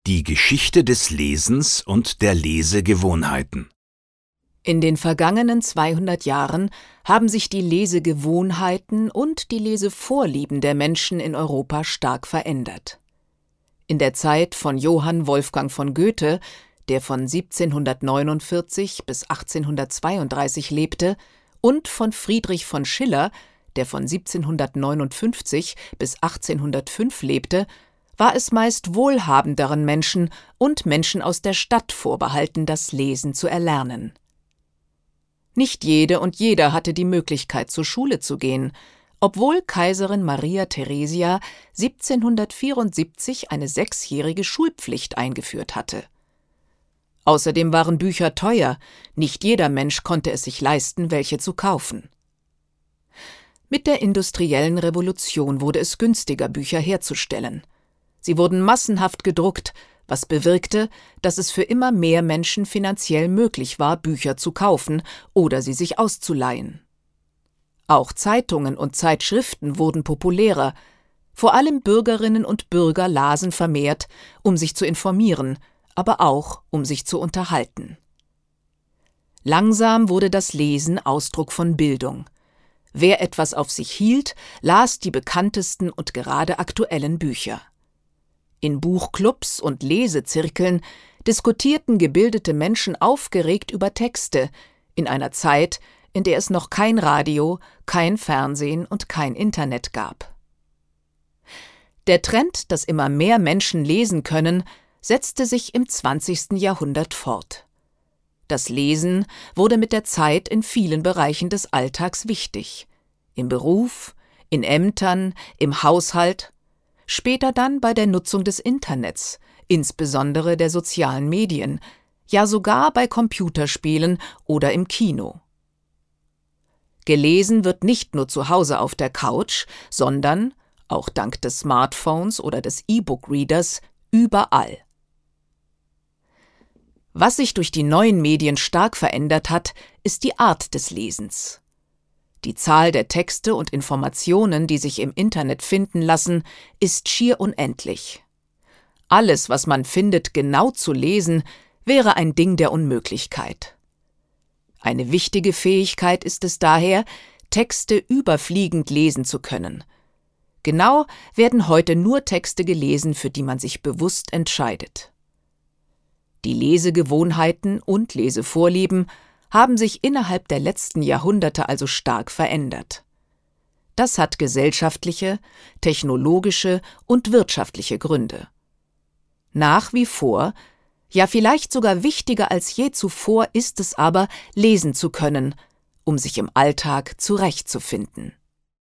Die Geschichte des Lesens und der Lesegewohnheiten. In den vergangenen 200 Jahren haben sich die Lesegewohnheiten und die Lesevorlieben der Menschen in Europa stark verändert. In der Zeit von Johann Wolfgang von Goethe, der von 1749 bis 1832 lebte, und von Friedrich von Schiller, der von 1759 bis 1805 lebte, war es meist wohlhabenderen Menschen und Menschen aus der Stadt vorbehalten, das Lesen zu erlernen. Nicht jede und jeder hatte die Möglichkeit, zur Schule zu gehen, obwohl Kaiserin Maria Theresia 1774 eine 6-jährige Schulpflicht eingeführt hatte. Außerdem waren Bücher teuer, nicht jeder Mensch konnte es sich leisten, welche zu kaufen. Mit der industriellen Revolution wurde es günstiger, Bücher herzustellen. Sie wurden massenhaft gedruckt, was bewirkte, dass es für immer mehr Menschen finanziell möglich war, Bücher zu kaufen oder sie sich auszuleihen. Auch Zeitungen und Zeitschriften wurden populärer. Vor allem Bürgerinnen und Bürger lasen vermehrt, um sich zu informieren, aber auch, um sich zu unterhalten. Langsam wurde das Lesen Ausdruck von Bildung. Wer etwas auf sich hielt, las die bekanntesten und gerade aktuellen Bücher. In Buchclubs und Lesezirkeln diskutierten gebildete Menschen aufgeregt über Texte, in einer Zeit, in der es noch kein Radio, kein Fernsehen und kein Internet gab. Der Trend, dass immer mehr Menschen lesen können, setzte sich im 20. Jahrhundert fort. Das Lesen wurde mit der Zeit in vielen Bereichen des Alltags wichtig: im Beruf, in Ämtern, im Haushalt, später dann bei der Nutzung des Internets, insbesondere der sozialen Medien, ja sogar bei Computerspielen oder im Kino. Gelesen wird nicht nur zu Hause auf der Couch, sondern, auch dank des Smartphones oder des E-Book-Readers, überall. Was sich durch die neuen Medien stark verändert hat, ist die Art des Lesens. Die Zahl der Texte und Informationen, die sich im Internet finden lassen, ist schier unendlich. Alles, was man findet, genau zu lesen, wäre ein Ding der Unmöglichkeit. Eine wichtige Fähigkeit ist es daher, Texte überfliegend lesen zu können. Genau werden heute nur Texte gelesen, für die man sich bewusst entscheidet. Die Lesegewohnheiten und Lesevorlieben haben sich innerhalb der letzten Jahrhunderte also stark verändert. Das hat gesellschaftliche, technologische und wirtschaftliche Gründe. Nach wie vor, ja vielleicht sogar wichtiger als je zuvor ist es aber, lesen zu können, um sich im Alltag zurechtzufinden.